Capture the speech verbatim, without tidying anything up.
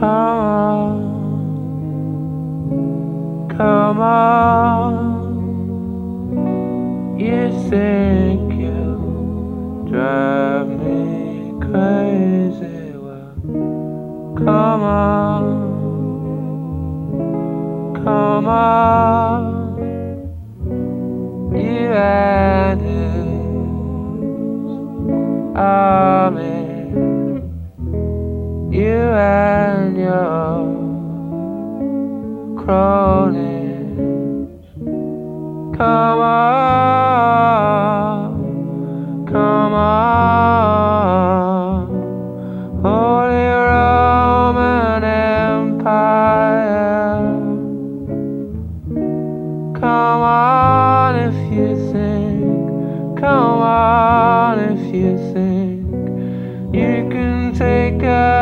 Come on, come on. You think you drive me crazy? Well, come on, come on. You and his army. You and your cronies. Come on, come on. Holy Roman Empire. Come on if you think, come on if you think you can take us.